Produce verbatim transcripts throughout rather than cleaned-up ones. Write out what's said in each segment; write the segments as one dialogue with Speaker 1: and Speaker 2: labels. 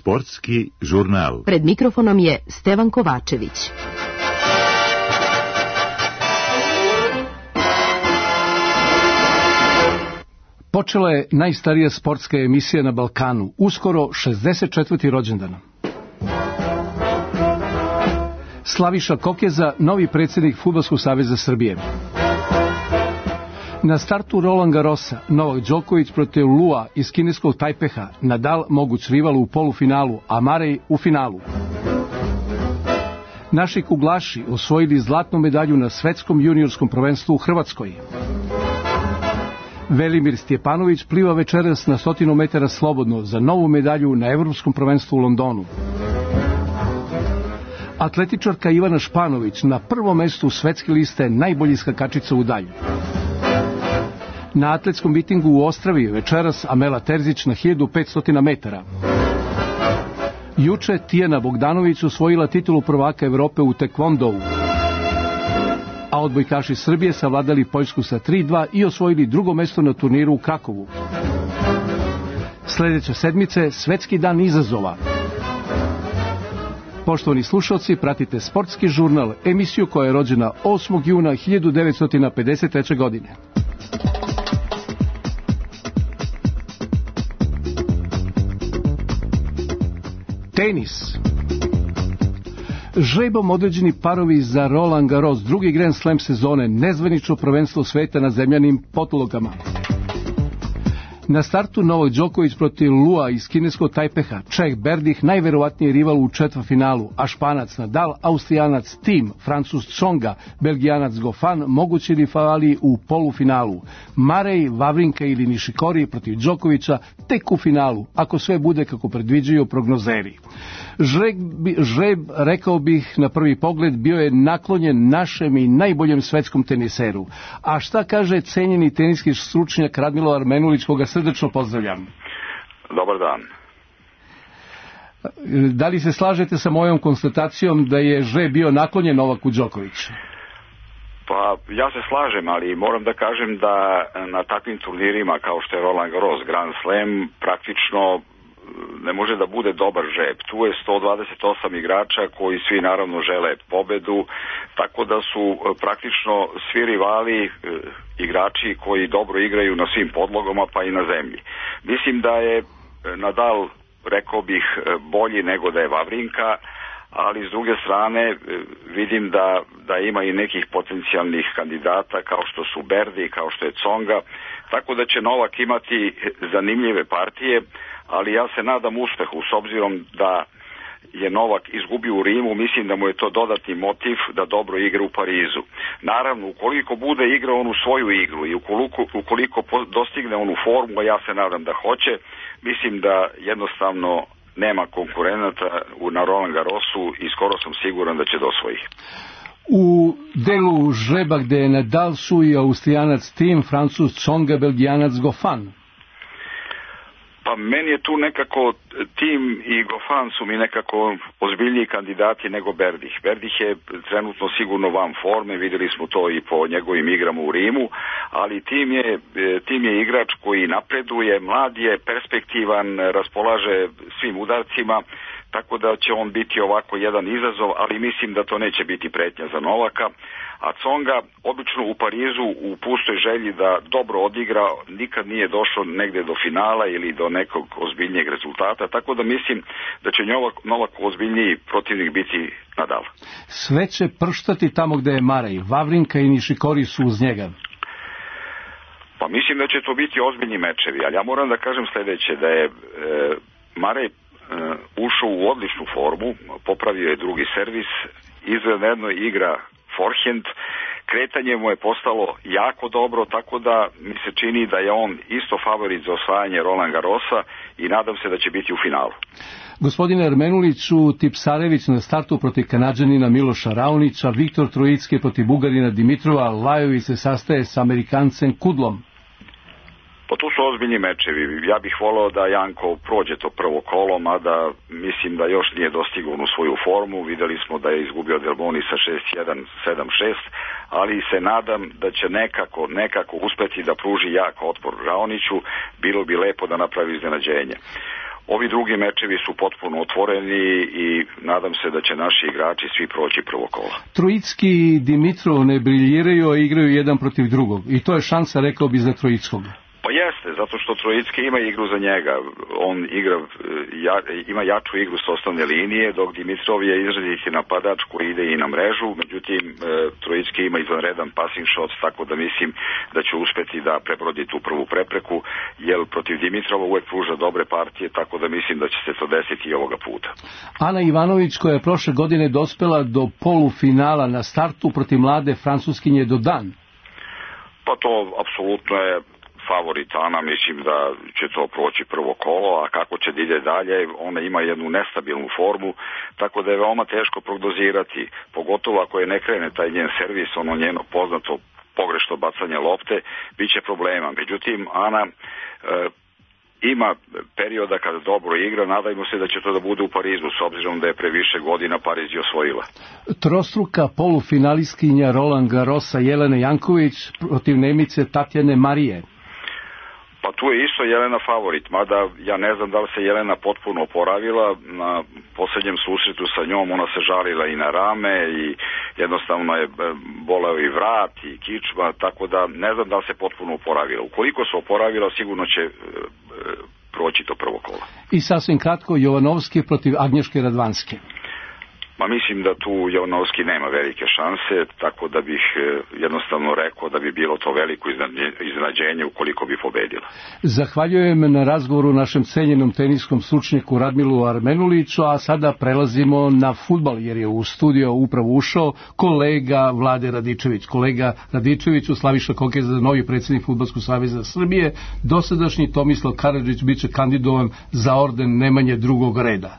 Speaker 1: Sportski žurnal.
Speaker 2: Pred mikrofonom je Stevan Kovačević.
Speaker 3: Počela je najstarija sportska emisija na Balkanu, uskoro šezdeset četvrti rođendan. Slaviša Kokeza, novi predsjednik Fudbalskog saveza Srbije. Na startu Roland Garrosa, Novak Đoković protiv Lua iz kineskog Tajpeha, Nadal moguć rival u polufinalu, a Marej u finalu. Naši kuglaši osvojili zlatnu medalju na svetskom juniorskom prvenstvu u Hrvatskoj. Velimir Stjepanović pliva večeras na stotinu metara slobodno za novu medalju na Evropskom prvenstvu u Londonu. Atletičarka Ivana Španović na prvom mestu svetske liste najboljih skakačica u dalju. Na atletskom mitingu u Ostravi večeras Amela Terzić na hiljadu petsto metara. Juče Tijana Bogdanović osvojila titulu prvaka Evrope u tekvondou. A odbojkaši Srbije savladali Poljsku sa tri dva i osvojili drugo mesto na turniru u Krakovu. Sljedeća sedmice Svetski dan izazova. Poštovani slušalci, pratite Sportski žurnal, emisiju koja je rođena osmog juna hiljadu devetsto pedeset treće. godine. Tenis. Žrebom određeni parovi za Roland Garros, drugi Grand Slam sezone, nezvanično prvenstvo sveta na zemljanim podlogama. Na startu Novak Đoković protiv Lua iz kineskog Tajpeha, Čeh Berdih najverovatniji rival u četvrtfinalu, a Španac Nadal, Austrijanac Thiem, Francuz Tsonga, Belgijanac Goffin mogući rivali u polufinalu. Marej, Wawrinka ili Nishikori protiv Đokovića tek u finalu, ako sve bude kako predviđaju prognozeri. Žreb, žreb, rekao bih na prvi pogled, bio je naklonjen našem i najboljem svetskom teniseru. A šta kaže cenjeni teniski stručnjak Radmilo Armenulić, koga srdečno pozdravljam?
Speaker 4: Dobar dan.
Speaker 3: Da li se slažete sa mojom konstatacijom da je žreb bio naklonjen Novaku Đokoviću?
Speaker 4: Pa ja se slažem, ali moram da kažem da na takvim turnirima kao što je Roland Garros, Grand Slam, praktično ne može da bude dobar žreb. Tu je sto dvadeset osam igrača koji svi naravno žele pobedu, tako da su praktično svi rivali e, igrači koji dobro igraju na svim podlogama pa i na zemlji. Mislim da je Nadal, rekao bih, bolji nego da je Wawrinka, ali s druge strane vidim da, da ima i nekih potencijalnih kandidata kao što su Berdi, kao što je Tsonga, tako da će Novak imati zanimljive partije, ali ja se nadam uspehu s obzirom da je Novak izgubio u Rimu, mislim da mu je to dodatni motiv da dobro igra u Parizu. Naravno, ukoliko bude igrao onu svoju igru i ukoliko, ukoliko dostigne onu formu, a ja se nadam da hoće, mislim da jednostavno nema konkurenata na Roland Garrosu i skoro sam siguran da će da osvoji.
Speaker 3: U delu žreba gde je Nadal su i Austrijanac Thiem, Francuz Tsonga, Belgijanac Goffin.
Speaker 4: Pa meni je tu nekako Thiem i Goffin su mi nekako ozbiljniji kandidati nego Berdih. Berdih je trenutno sigurno van forme, vidjeli smo to i po njegovim igrama u Rimu, ali Thiem je, Thiem je igrač koji napreduje, mlad je, perspektivan, raspolaže svim udarcima, tako da će on biti ovako jedan izazov, ali mislim da to neće biti pretnja za Novaka. A Tsonga obično u Parizu u pustoj želji da dobro odigra, nikad nije došao negdje do finala ili do nekog ozbiljnijeg rezultata, tako da mislim da će Novak, Novak ozbiljniji protivnik biti Nadal.
Speaker 3: Sve će prštati tamo gde je Marej, Wawrinka i Nishikori su uz njega.
Speaker 4: Pa mislim da će to biti ozbiljni mečevi, ali ja moram da kažem sljedeće, da je e, Marej e, ušao u odličnu formu, popravio je drugi servis, izvanredno igra forehand, kretanje mu je postalo jako dobro, tako da mi se čini da je on isto favorit za osvajanje Roland Garrosa i nadam se da će biti u finalu.
Speaker 3: Gospodine Armenuliću, Tipsarević na startu protiv Kanađanina Miloša Raonića, Viktor Trojicki protiv Bugarina Dimitrova, Lajović se sastaje s Amerikancem Kudlom.
Speaker 4: Pa tu su ozbiljni mečevi. Ja bih voleo da Janko prođe to prvo kolo, mada mislim da još nije dostigao u svoju formu. Videli smo da je izgubio Delboni sa šest jedan, sedam šest, ali se nadam da će nekako, nekako uspeti da pruži jak otpor Raoniću. Bilo bi lepo da napravi iznenađenje. Ovi drugi mečevi su potpuno otvoreni i nadam se da će naši igrači svi proći prvo kola.
Speaker 3: Trojicki i Dimitrov ne briljiraju, a igraju jedan protiv drugog. I to je šansa, rekao bi, za Trojickog.
Speaker 4: Pa jeste, zato što Trojicki ima igru za njega. On igra, ja, ima jaču igru s osnovne linije, dok Dimitrov je izraziti napadač koji ide i na mrežu. Međutim, Trojicki ima izvanredan passing shot, tako da mislim da će uspeti da prebrodi tu prvu prepreku, jer protiv Dimitrova uvek pruža dobre partije, tako da mislim da će se to desiti i ovoga puta.
Speaker 3: Ana Ivanović, koja je prošle godine dospela do polufinala na startu protiv mlade Francuskinje Dodan.
Speaker 4: Pa to apsolutno je favorit Ana, mislim da će to proći prvo kolo, a kako će da ide dalje, ona ima jednu nestabilnu formu, tako da je veoma teško prognozirati, pogotovo ako je ne krene taj njen servis, ono njeno poznato pogrešno bacanje lopte, bit će problema. Međutim, Ana e, ima perioda kada dobro igra, nadajmo se da će to da bude u Parizu, s obzirom da je pre više godina Pariz i osvojila.
Speaker 3: Trostruka polufinalistkinja Roland Garrosa Jelena Janković protiv Nemice Tatjane Marije.
Speaker 4: Pa tu je isto Jelena favorit, mada ja ne znam da li se Jelena potpuno oporavila. Na posljednjem susretu sa njom ona se žalila i na rame i jednostavno je boleo i vrat i kičma, tako da ne znam da li se potpuno oporavila. Ukoliko se oporavila, sigurno će e, proći to prvo kola.
Speaker 3: I sasvim kratko, Jovanovski protiv Agnješke Radvanske.
Speaker 4: Ma mislim da tu Jovanovski nema velike šanse, tako da bih jednostavno rekao da bi bilo to veliko iznenađenje ukoliko bi pobedila.
Speaker 3: Zahvaljujem na razgovoru našem cenjenom teniskom stručnjaku Radmilu Armenuliću, a sada prelazimo na fudbal, jer je u studio upravo ušao kolega Vlade Radičević. Kolega Radičeviću, Slaviša Kokeza, novi predsjednik Fudbalskog saveza Srbije, dosadašnji Tomislav Karadžić biće kandidovan za orden Nemanje drugog reda.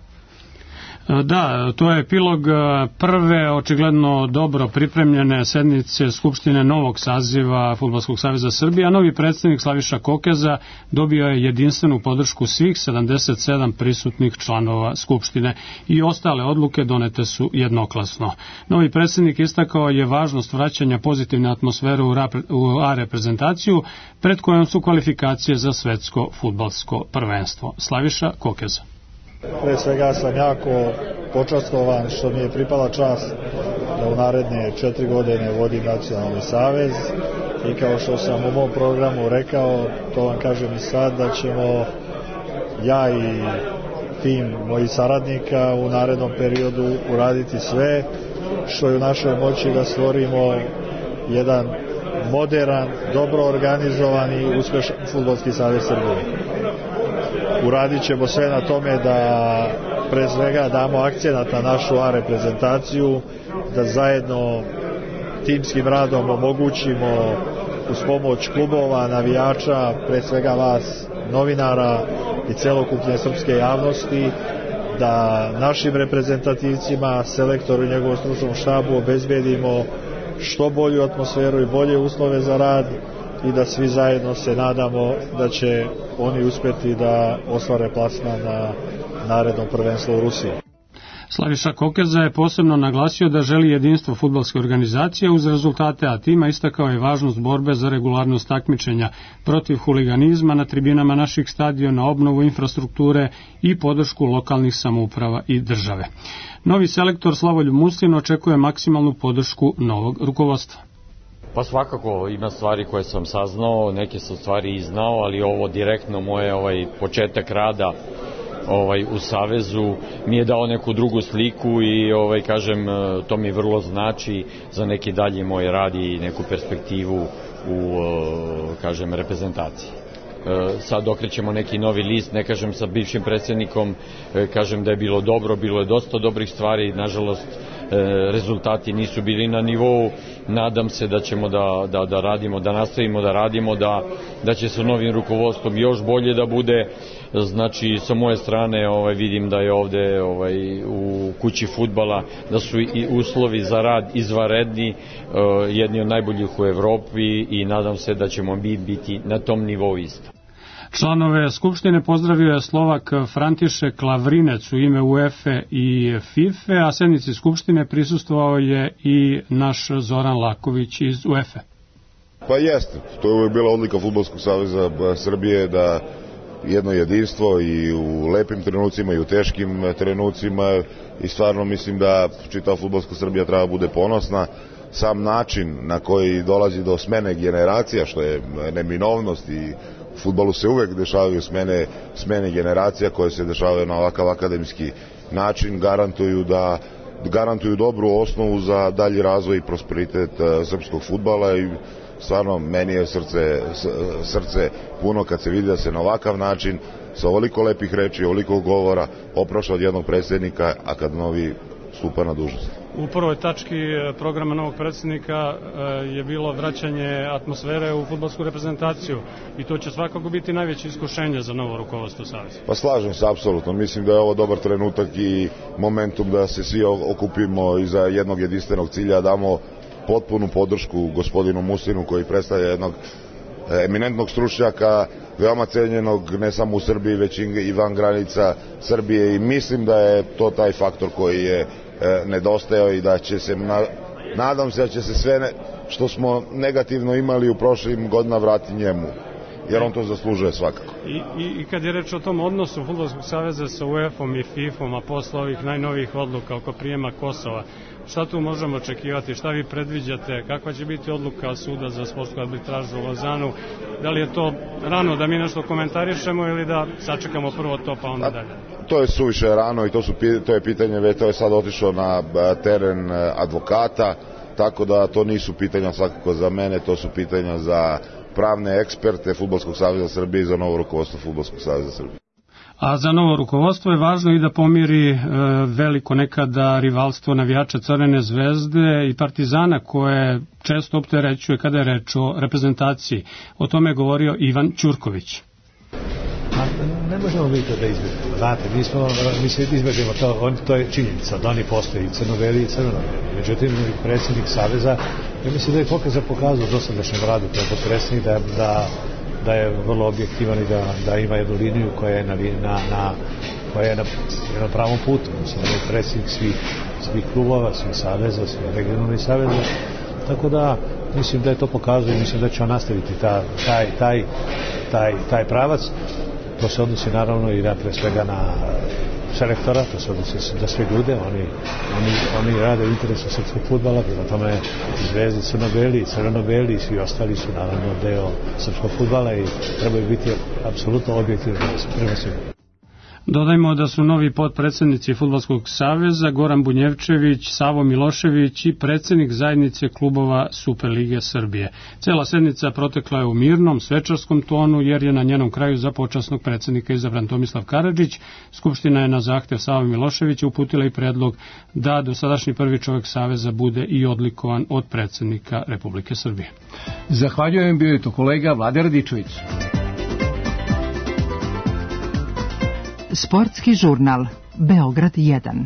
Speaker 5: Da, to je epilog prve, očigledno dobro pripremljene sednice Skupštine novog saziva Fudbalskog saveza Srbije, a novi predsjednik Slaviša Kokeza dobio je jedinstvenu podršku svih sedamdeset sedam prisutnih članova Skupštine i ostale odluke donete su jednoglasno. Novi predsjednik istakao je važnost vraćanja pozitivne atmosfere u A reprezentaciju, pred kojom su kvalifikacije za svetsko fudbalsko prvenstvo. Slaviša Kokeza.
Speaker 6: Pre svega sam jako počastvovan što mi je pripala čast da u naredne četiri godine vodim Nacionalni savez i kao što sam u mom programu rekao, to vam kažem i sad, da ćemo ja i tim mojih saradnika u narednom periodu uraditi sve što je u našoj moći da stvorimo jedan moderan, dobro organizovan i uspešan Fudbalski savez Srbije. Uradit ćemo sve na tome da pre svega damo akcenat na našu A reprezentaciju, da zajedno timskim radom omogućimo uz pomoć klubova, navijača, pre svega vas, novinara i celokupne srpske javnosti, da našim reprezentativcima, selektoru i njegovom stručnom štabu obezbedimo što bolju atmosferu i bolje uslove za rad i da svi zajedno se nadamo da će oni uspjeti da ostvare plasman na narednom prvenstvu u Rusiji.
Speaker 5: Slaviša Kokeza je posebno naglasio da želi jedinstvo fudbalske organizacije uz rezultate, a tima istakao je važnost borbe za regularnost takmičenja protiv huliganizma na tribinama naših stadiona, obnovu infrastrukture i podršku lokalnih samouprava i države. Novi selektor Slavoljub Muslin očekuje maksimalnu podršku novog rukovodstva.
Speaker 7: Pa svakako ima stvari koje sam saznao, neke sam stvari i znao, ali ovo direktno moje ovaj početak rada ovaj u savezu mi je dao neku drugu sliku i ovaj kažem to mi vrlo znači za neki dalji moj rad i neku perspektivu u kažem reprezentaciji. Sad okrećemo neki novi list, ne kažem sa bivšim predsjednikom, kažem da je bilo dobro, bilo je dosta dobrih stvari, nažalost rezultati nisu bili na nivou, nadam se da ćemo da, da, da radimo, da nastavimo da radimo, da, da će sa novim rukovodstvom još bolje da bude. Znači sa moje strane ovaj, vidim da je ovde ovaj, u kući fudbala, da su i uslovi za rad izvanredni, jedni od najboljih u Evropi i nadam se da ćemo mi biti na tom nivou isto.
Speaker 5: Članove Skupštine pozdravio je Slovak František Lavrinec u ime UEFA i FIFA, a sednici Skupštine prisustvovao je i naš Zoran Laković iz UEFA.
Speaker 8: Pa jeste, to je bila odlika Fudbalskog saveza Srbije da jedno jedinstvo i u lepim trenucima i u teškim trenucima i stvarno mislim da čitava fudbalska Srbija treba bude ponosna. Sam način na koji dolazi do smene generacija, što je neminovnost i u fudbalu se uvek dešavaju smene, smene generacija koje se dešavaju na ovakav akademski način, garantuju da garantuju dobru osnovu za dalji razvoj i prosperitet srpskog fudbala i stvarno meni je srce, srce puno kad se vidi da se na ovakav način sa ovoliko lepih reči, ovoliko govora oprašta od jednog predsjednika, a kad novi stupa na dužnost.
Speaker 5: U prvoj tački programa novog predsjednika je bilo vraćanje atmosfere u fudbalsku reprezentaciju i to će svakako biti najveće iskušenje za novo rukovodstvo Saveza.
Speaker 8: Pa slažem se, apsolutno. Mislim da je ovo dobar trenutak i momentum da se svi okupimo iza jednog jedinstvenog cilja, damo potpunu podršku gospodinu Muslinu koji predstavlja jednog eminentnog stručnjaka, veoma cenjenog ne samo u Srbiji već i van granica Srbije i mislim da je to taj faktor koji je nedostajao i da će se, nadam se da će se sve ne, što smo negativno imali u prošlim godinama vrati njemu, jer on to zaslužuje svakako.
Speaker 5: I, i, i kad je reč o tom odnosu Fudbalskog saveza sa U E F-om i FIFA-om, a posle ovih najnovijih odluka oko prijema Kosova, šta tu možemo očekivati, šta vi predviđate, kakva će biti odluka suda za sportsku arbitražu u Lozanu, da li je to rano da mi nešto komentarišemo ili da sačekamo prvo to pa onda dalje?
Speaker 8: To je suviše rano i to, su, to je pitanje, već to je sad otišao na teren advokata, tako da to nisu pitanja svakako za mene, to su pitanja za pravne eksperte Fudbalskog saveza Srbije i za novo rukovodstvo Fudbalskog saveza Srbije.
Speaker 5: A za novo rukovodstvo je važno i da pomiri e, veliko nekada rivalstvo navijača Crvene zvezde i Partizana koje često opterećuje kada je reč o reprezentaciji. O tome je govorio Ivan Ćurković.
Speaker 9: A ne možemo mi to da izbježimo. Znate, mi, smo, mi se izbježimo, to, on, to je činjenica, da oni postoji i crnoveli i crvenoveli. Međutim, predsjednik Saveza, ja mislim da je Kokeza pokazao u dosadašnjem radu preko predsjednik da, da, da je vrlo objektivan i da, da ima jednu liniju koja je na, na, na, koja je na, na pravom putu. Mislim da je predsjednik svih, svih klubova, svih saveza, svih regionalnih saveza. Tako da, mislim da je to pokazao i mislim da će on nastaviti ta, taj, taj, taj, taj pravac. To se odnosi naravno i na pre svega na selektora, to se odnosi da sve ljude, oni, oni, oni rade u interesu srpskog fudbala, prema tome Zvezdi, Crno-beli, Crveno-beli i svi ostali su naravno deo srpskog fudbala i trebaju biti apsolutno objektivni prema svima.
Speaker 5: Dodajmo da su novi potpredsednici Fudbalskog saveza Goran Bunjevčević, Savo Milošević i predsednik zajednice klubova Superlige Srbije. Cela sednica protekla je u mirnom, svečarskom tonu jer je na njenom kraju za počasnog predsednika izabran Tomislav Karadžić. Skupština je na zahtev Savo Miloševića uputila i predlog da dosadašnji prvi čovjek saveza bude i odlikovan od predsednika Republike Srbije.
Speaker 3: Zahvaljujem, bio je to kolega Vlade Radičević.
Speaker 2: Sportski žurnal Beograd jedan.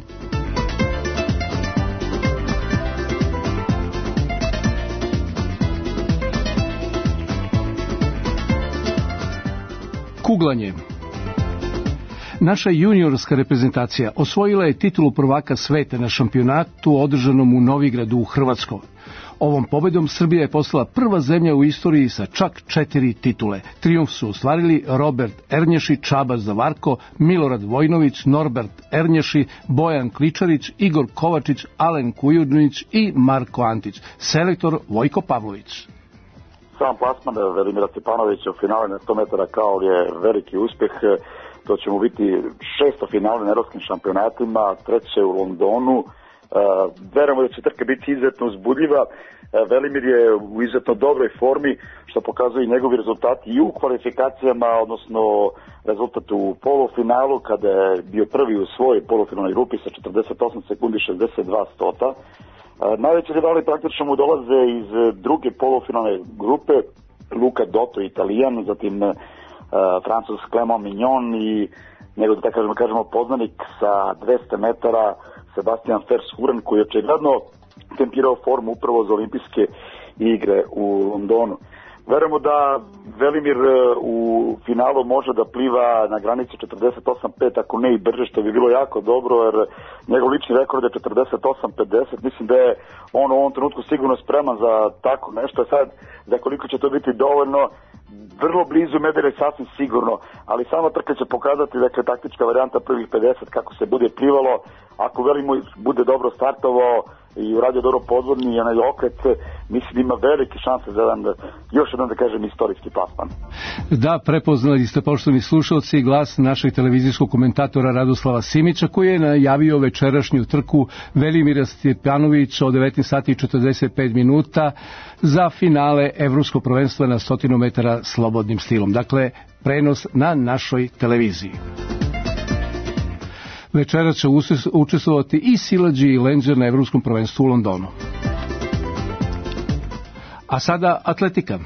Speaker 3: Kuglanje. Naša juniorska reprezentacija osvojila je titulu prvaka sveta na šampionatu održanom u Novigradu u Hrvatskoj. Ovom pobedom Srbija je postala prva zemlja u istoriji sa čak četiri titule. Trijumf su ostvarili Robert Ernješi, Čaba Zavarko, Milorad Vojnović, Norbert Ernješi, Bojan Kličarić, Igor Kovačić, Alen Kujundžić i Marko Antić. Selektor Vojko Pavlović.
Speaker 10: Sam plasman Velimira Stepanovića u finale na sto metara kao je veliki uspjeh. To će mu biti šesto finale na evropskim šampionatima, treće u Londonu. Uh, verujemo da će trka biti izuzetno uzbudljiva. uh, Velimir je u izuzetno dobroj formi, što pokazuje i njegovi rezultati i u kvalifikacijama, odnosno rezultat u polufinalu kada je bio prvi u svojoj polufinalnoj grupi sa četrdeset osam sekundi šezdeset dva stota. Uh, najveći rivali praktično mu dolaze iz druge polufinalne grupe, Luka Dotto, Italijan, zatim uh, Francus Clément Mignon i njegov, da kažemo, kažemo poznanik sa dvesta metara Sebastian Verschuren, koji je očigledno tempirao formu upravo za olimpijske igre u Londonu. Verujemo da Velimir u finalu može da pliva na granici četrdeset osam pet, ako ne i brže, što bi bilo jako dobro, jer njegov lični rekord je četrdeset osam pedeset. Mislim da je on u ovom trenutku sigurno spreman za tako nešto. Sad, za koliko će to biti dovoljno, vrlo blizu medalje sasvim sigurno, ali samo trka će pokazati, dakle, taktička varijanta prvih pedeset kako se bude plivalo. Ako Velimo bude dobro startovao i uradio dobro podvodni i onaj okret, mislim da ima velike šanse za jedan, još jedan da kažem, istorijski plasman.
Speaker 3: Da, prepoznali ste, poštovani slušalci, glas našeg televizijskog komentatora Radoslava Simića, koji je najavio večerašnju trku Velimira Stjepanovića od devetnaest sati i četrdeset pet minuta za finale Evropskog prvenstva na stotinu metara slobodnim stilom. Dakle, prenos na našoj televiziji. Večera će učestvovati i silađi i lenđer na Evropskom prvenstvu u Londonu. A sada atletika.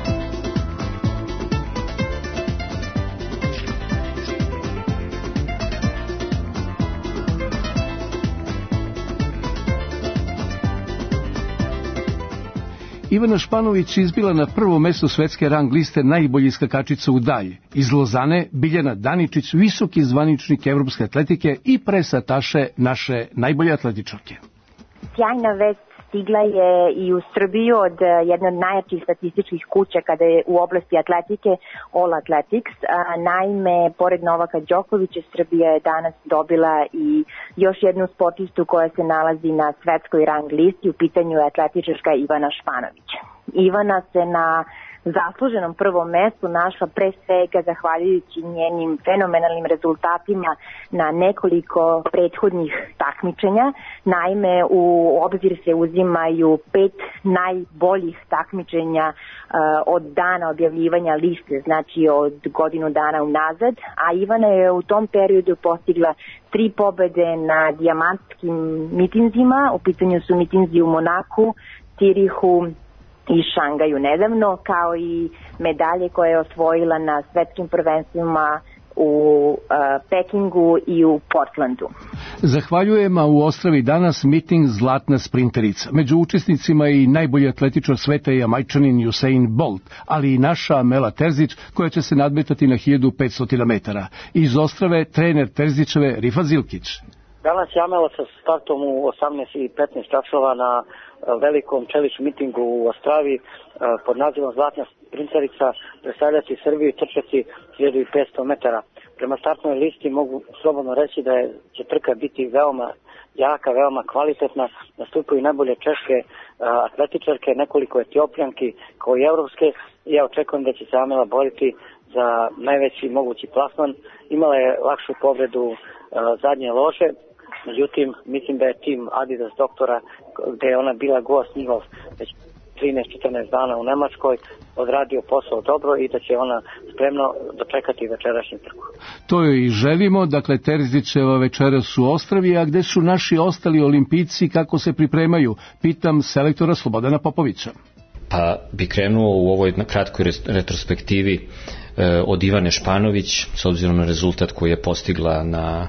Speaker 3: Ivana Španović izbila na prvo mesto svetske rang liste najboljih skakačica u dalji. Iz Lozane Biljana Daničić, visoki zvaničnik evropske atletike i presataše naše najbolje atletičarke.
Speaker 11: Sjajna vest stigla je i u Srbiju od jedne od najjačih statističkih kuća kada je u oblasti atletike All Athletics. Naime, pored Novaka Đokovića, Srbija je danas dobila i još jednu sportistu koja se nalazi na svetskoj rang listi. U pitanju je atletičarka Ivana Španović. Ivana se na zasluženom prvom mestu našla pre svega zahvaljujući njenim fenomenalnim rezultatima na nekoliko prethodnih takmičenja. Naime, u obzir se uzimaju pet najboljih takmičenja uh, od dana objavljivanja liste, znači od godinu dana unazad, a Ivana je u tom periodu postigla tri pobede na dijamantskim mitinzima. U pitanju su mitinzi u Monaku, Cirihu i Šangaju nedavno, kao i medalje koje je osvojila na svetskim prvenstvima u uh, Pekingu i u Portlandu.
Speaker 3: Zahvaljujem, a u Ostravi danas miting Zlatna sprinterica. Među učesnicima i najbolji atletičar sveta je Jamajčanin Usain Bolt, ali i naša Amela Terzić koja će se nadmetati na hiljadu petsto metara. Iz Ostrave trener Terzićeve Rifa Zilkić.
Speaker 12: Danas je Amela sa startom u osamnaest i petnaest časova na velikom čeličnom mitingu u Ostravi pod nazivom Zlatna sprinterica predstavljati Srbiju i trčati hiljadu petsto metara. Prema startnoj listi mogu slobodno reći da je, će trka biti veoma jaka, veoma kvalitetna. Nastupaju najbolje češke atletičarke, nekoliko etiopljanki kao i evropske. Ja očekujem da će se Amela boriti za najveći mogući plasman. Imala je lakšu povredu zadnje lože. Međutim, mislim da je tim Adidas doktora, gde je ona bila gost njihov već trinaest četrnaest dana u Nemačkoj, odradio posao dobro i da će ona spremno dočekati večerašnju trku.
Speaker 3: To joj i želimo. Dakle, Terzićeva večeras u Ostravi, a gde su naši ostali olimpijci, kako se pripremaju? Pitam selektora Slobodana Popovića.
Speaker 13: Pa bi krenuo u ovoj kratkoj retrospektivi od Ivane Španović, s obzirom na rezultat koji je postigla na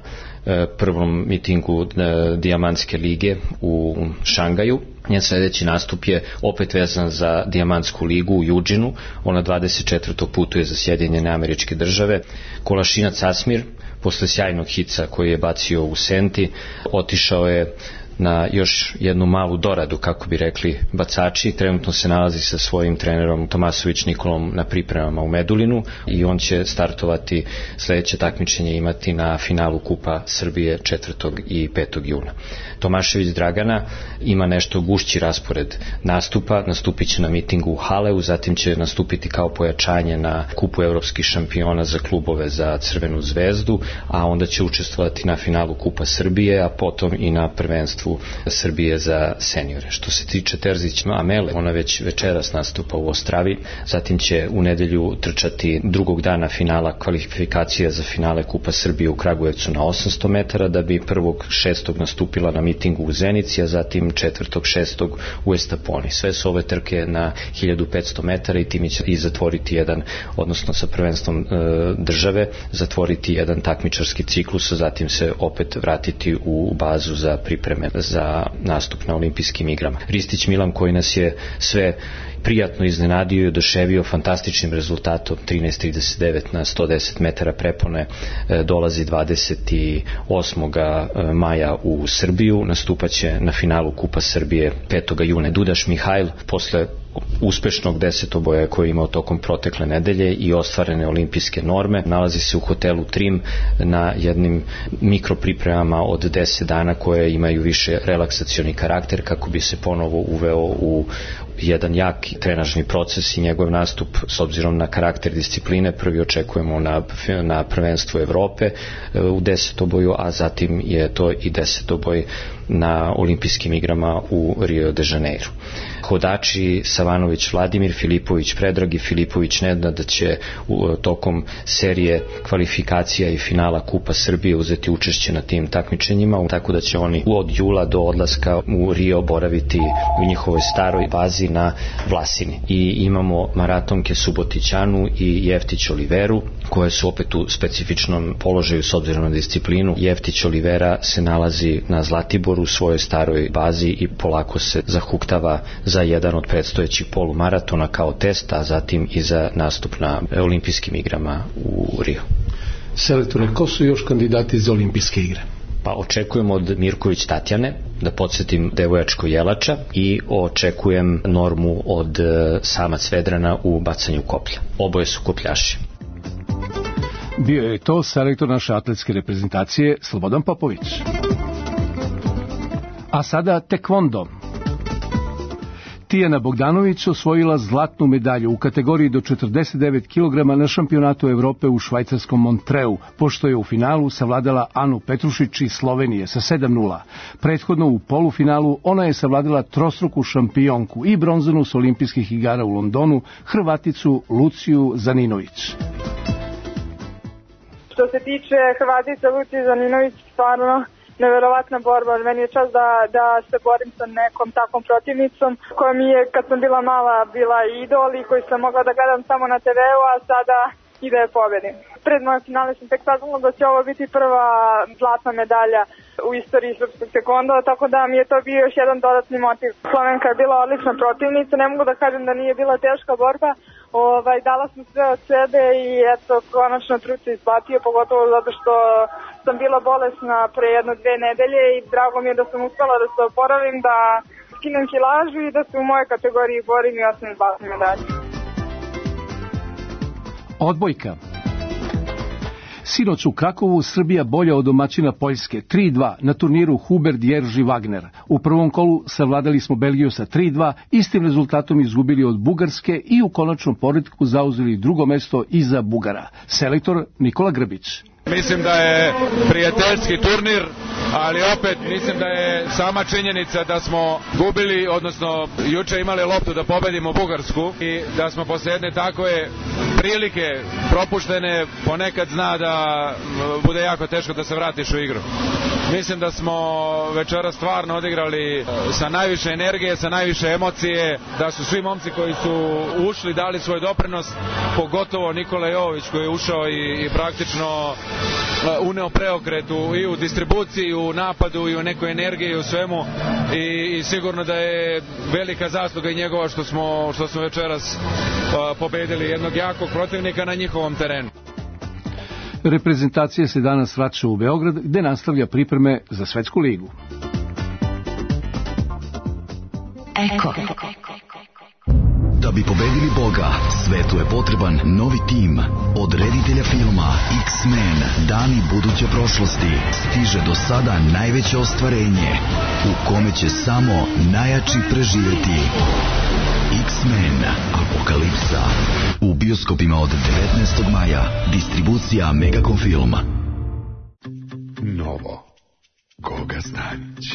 Speaker 13: prvom mitingu Dijamantske lige u Šangaju. Njen sledeći nastup je opet vezan za Dijamantsku ligu u Juđinu. Ona dvadeset četvrtog putuje za Sjedinjene Američke Države. Kolašinac Asmir, posle sjajnog hica koji je bacio u Senti, otišao je na još jednu malu doradu, kako bi rekli bacači. Trenutno se nalazi sa svojim trenerom Tomasović Nikolom na pripremama u Medulinu i on će startovati, sledeće takmičenje imati na finalu Kupa Srbije četvrtog i petog juna. Tomašević Dragana ima nešto gušći raspored nastupa, nastupit će na mitingu u Haleu, zatim će nastupiti kao pojačanje na Kupu evropskih šampiona za klubove za Crvenu zvezdu, a onda će učestvovati na finalu Kupa Srbije, a potom i na prvenstvu Srbije za seniore. Što se tiče Terzić Amele, ona već večeras nastupa u Ostravi, zatim će u nedelju trčati drugog dana finala kvalifikacija za finale Kupa Srbije u Kragujevcu na osamsto metara, da bi prvog šestog nastupila na mitingu u Zenici, a zatim četvrtog šestog u Estaponi. Sve su ove trke na hiljadu petsto metara i time će i zatvoriti jedan, odnosno sa prvenstvom e, države, zatvoriti jedan takmičarski ciklus, a zatim se opet vratiti u bazu za pripreme za nastup na olimpijskim igrama. Ristić Milan, koji nas je sve prijatno iznenadio i oduševio fantastičnim rezultatom trinaest trideset devet na sto deset metara prepone, dolazi dvadeset osmog maja u Srbiju, nastupaće na finalu Kupa Srbije petog juna. Dudaš Mihajl, posle uspešnog desetoboja koji je imao tokom protekle nedelje i ostvarene olimpijske norme. Nalazi se u hotelu Trim na jednim mikropripremama od deset dana koje imaju više relaksacioni karakter kako bi se ponovo uveo u jedan jak trenažni proces i njegov nastup s obzirom na karakter discipline. Prvi očekujemo na, na prvenstvo Evrope u desetoboju, a zatim je to i desetoboj na olimpijskim igrama u Rio de Janeiro. Hodači Savanović Vladimir, Filipović Predrag i Filipović Nenad će u, tokom serije kvalifikacija i finala Kupa Srbije uzeti učešće na tim takmičenjima, tako da će oni od jula do odlaska u Rio boraviti u njihovoj staroj bazi na Vlasini. I imamo maratonke Subotićanu i Jeftić Oliveru, koje su opet u specifičnom položaju s obzirom na disciplinu. Jeftić Olivera se nalazi na Zlatiboru u svojoj staroj bazi i polako se zahuktava za jedan od predstojećih polumaratona kao test, a zatim i za nastup na olimpijskim igrama u Rio.
Speaker 3: Selektore, ko su još kandidati za olimpijske igre?
Speaker 13: Pa očekujem od Mirković Tatjane, da podsjetim devojačko jelača, i očekujem normu od Samac Vedrana u bacanju koplja. Oboje su kopljaši.
Speaker 3: Bio je to selektor naše atletske reprezentacije Slobodan Popović. A sada tekvondo. Tijana Bogdanović osvojila zlatnu medalju u kategoriji do četrdeset devet kilograma na šampionatu Evrope u švajcarskom Montreu, pošto je u finalu savladala Anu Petrušić iz Slovenije sa sedam nula. Prethodno u polufinalu ona je savladala trostruku šampionku i bronzanu s olimpijskih igara u Londonu, Hrvaticu Luciju Zaninović.
Speaker 14: Što se tiče Hrvatice Lucije Zaninović, stvarno neverovatna borba. Meni je čast da, da se borim sa nekom takvom protivnicom koja mi je kad sam bila mala bila idol i koju sam mogla da gledam samo na te veu, a sada i da je pobedim. Pred moje finale sam tek saznala da će ovo biti prva zlatna medalja u istoriji srpskog tekvonda, tako da mi je to bio još jedan dodatni motiv. Slovenka je bila odlična protivnica, ne mogu da kažem da nije bila teška borba. Ovaj, dala sam sve od sebe i eto, konačno trud se isplatio, pogotovo zato što sam bila bolesna pre jedno dve nedelje i drago mi je da sam uspela da se oporavim, da skinem kilažu i da se u moje kategoriji borim i osam zlatne medalje.
Speaker 3: Odbojka. Sinoć u Krakovu Srbija bolja od domaćina Poljske tri dva na turniru Hubert Jerži Wagner. U prvom kolu savladali smo Belgiju sa tri dva, istim rezultatom izgubili od Bugarske i u konačnom poretku zauzeli drugo mesto iza Bugara. Selektor Nikola Grbić.
Speaker 15: Mislim da je prijateljski turnir, ali opet mislim da je sama činjenica da smo gubili, odnosno juče imali loptu da pobedimo Bugarsku i da smo posle jedne takve prilike propuštene, ponekad zna da bude jako teško da se vratiš u igru. Mislim da smo večera stvarno odigrali sa najviše energije, sa najviše emocije, da su svi momci koji su ušli dali svoj doprinos, pogotovo Nikola Jovović koji je ušao i, i praktično uneo preokretu i u distribuciji, i u napadu, i u nekoj energiji, i u svemu, i, i sigurno da je velika zasluga i njegova što smo, što smo večeras uh, pobedili jednog jakog protivnika na njihovom terenu.
Speaker 3: Reprezentacija se danas vraća u Beograd, gde nastavlja pripreme za svetsku ligu.
Speaker 16: Eko. Da bi pobedili Boga, svetu je potreban novi tim. Od reditelja filma X-Men, Dani buduće prošlosti, stiže do sada najveće ostvarenje, u kome će samo najjači preživjeti. X-Men, Apokalipsa. U bioskopima od devetnaestog maja. Distribucija Megacom Film.
Speaker 17: Novo. Goga Stanić.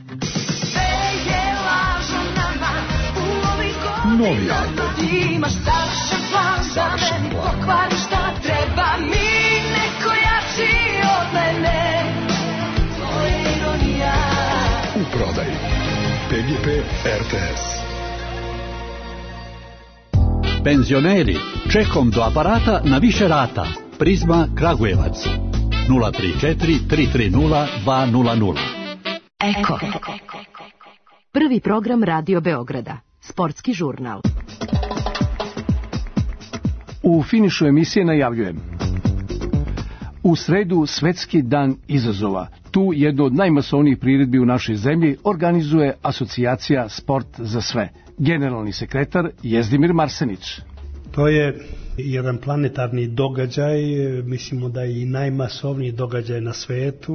Speaker 17: Novi album.
Speaker 18: Imaš savršen plan,
Speaker 17: savršen
Speaker 18: da meni
Speaker 17: plan.
Speaker 18: pokvari šta treba mi, neko jači od mene. To je ironija.
Speaker 17: U prodaji P G P R T S.
Speaker 19: Penzioneri, čekom do aparata na više rata. Prizma Kragujevac. nula tri četiri tri tri nula dva nula nula.
Speaker 20: Eko. Prvi program Radio Beograda. Sportski žurnal.
Speaker 3: U finišu emisije najavljujem. U sredu Svetski dan izazova. Tu jednu od najmasovnijih priredbi u našoj zemlji organizuje asocijacija Sport za sve. Generalni sekretar Jezdimir Marsenić.
Speaker 21: To je jedan planetarni događaj, mislimo da je i najmasovniji događaj na svetu.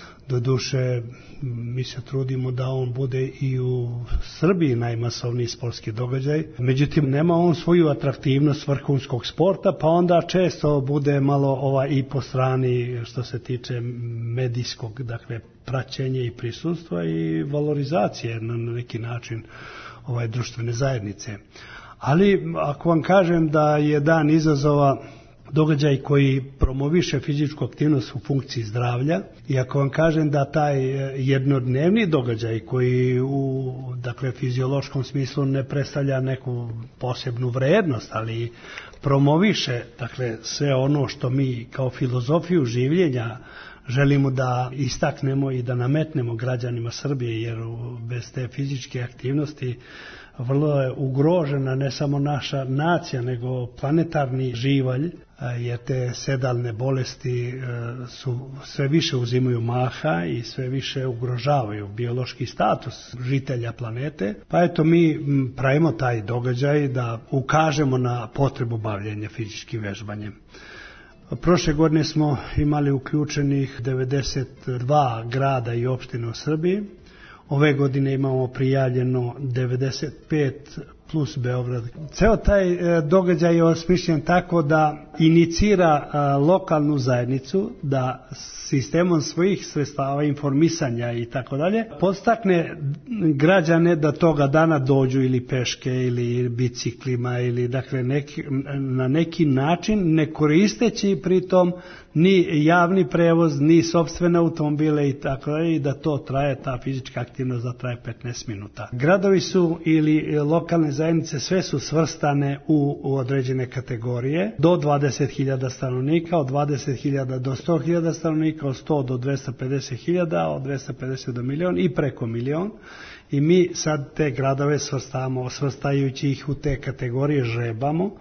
Speaker 21: Doduše, mi se trudimo da on bude i u Srbiji najmasovniji sportski događaj. Međutim, nema on svoju atraktivnost vrhunskog sporta, pa onda često bude malo ova i po strani što se tiče medijskog, dakle, praćenja i prisustva i valorizacije na neki način ovaj društvene zajednice. Ali ako vam kažem da je dan izazova događaj koji promoviše fizičku aktivnost u funkciji zdravlja, i ako vam kažem da taj jednodnevni događaj koji u, dakle, fiziološkom smislu ne predstavlja neku posebnu vrednost, ali promoviše, dakle, sve ono što mi kao filozofiju življenja želimo da istaknemo i da nametnemo građanima Srbije, jer bez te fizičke aktivnosti vrlo je ugrožena ne samo naša nacija, nego planetarni živalj, jer te sedalne bolesti su sve više uzimaju maha i sve više ugrožavaju biološki status žitelja planete. Pa eto, mi pravimo taj događaj da ukažemo na potrebu bavljenja fizičkim vežbanjem. Prošle godine smo imali uključenih devedeset dva grada i opštine u Srbiji. Ove godine imamo prijavljeno devedeset pet plus Beograd. Ceo taj događaj je osmišljen tako da inicira lokalnu zajednicu, da sistemom svojih sredstava informisanja i tako dalje podstakne građane da toga dana dođu ili peške ili biciklima ili dakle neki, na neki način, ne koristeći pritom ni javni prevoz, ni sopstvene automobile i tako dalje, i da to traje, ta fizička aktivnost da traje petnaest minuta. Gradovi su ili lokalne zajednice sve su svrstane u, u određene kategorije, do dvadeset hiljada stanovnika, od dvadeset hiljada do sto hiljada stanovnika, od sto do dvesta pedeset hiljada, od dvesta pedeset do milion i preko milion. I mi sad te gradove svrstamo, svrstajući ih u te kategorije žrebamo,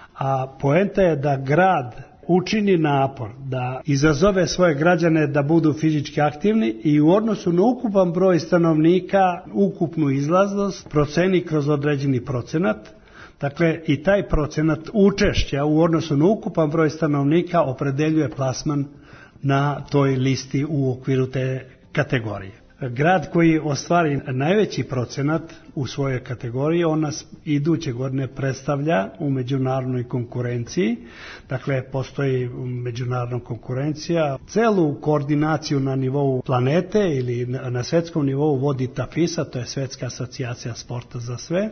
Speaker 21: a poenta je da grad učini napor da izazove svoje građane da budu fizički aktivni i u odnosu na ukupan broj stanovnika, ukupnu izlaznost proceni kroz određeni procenat. Dakle, i taj procenat učešća u odnosu na ukupan broj stanovnika opredeljuje plasman na toj listi u okviru te kategorije. Grad koji ostvari najveći procenat u svojoj kategoriji, on nas iduće godine predstavlja u međunarodnoj konkurenciji. Dakle, postoji međunarodna konkurencija. Celu koordinaciju na nivou planete ili na svetskom nivou vodi ta FISA, to je Svetska asocijacija sporta za sve.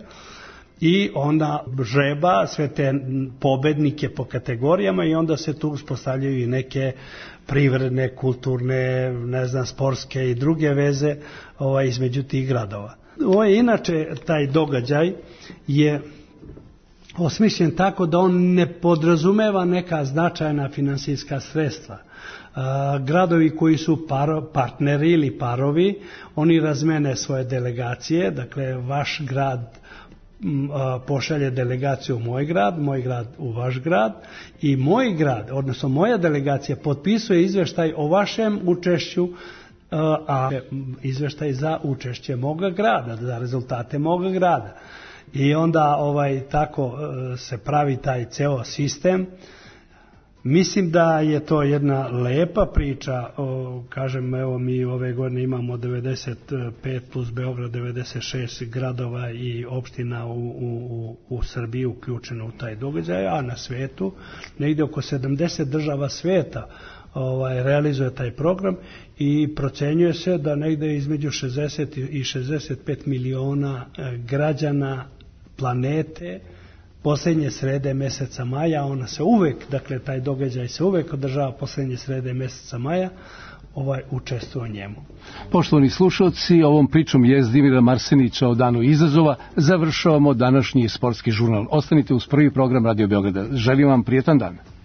Speaker 21: I onda žreba sve te pobednike po kategorijama i onda se tu uspostavljaju i neke privredne, kulturne, ne znam, sportske i druge veze ovaj, između tih gradova. Ovo je inače, taj događaj je osmišljen tako da on ne podrazumeva neka značajna finansijska sredstva. Gradovi koji su paro, partneri ili parovi, oni razmene svoje delegacije, dakle vaš grad pošalje delegaciju u moj grad, moj grad u vaš grad i moj grad, odnosno moja delegacija potpisuje izveštaj o vašem učešću, a izveštaj za učešće moga grada, za rezultate moga grada. I onda ovaj tako se pravi taj ceo sistem. Mislim da je to jedna lepa priča, o, kažem, evo mi ove godine imamo devedeset pet plus Beograd, devedeset šest gradova i opština u, u, u Srbiji uključeno u taj događaj, a na svetu negdje oko sedamdeset država sveta ovaj, realizuje taj program i procenjuje se da negdje između šezdeset i šezdeset pet miliona građana planete posljednje srede mjeseca maja, ona se uvek, dakle taj događaj se uvek održava posljednje srede mjeseca maja, ovaj učestvuje u njemu.
Speaker 3: Poštovani slušalci, ovom pričom Jezdimira Marsenića o danu izazova završavamo današnji sportski žurnal. Ostanite uz prvi program Radio Beograda. Želim vam prijetan dan.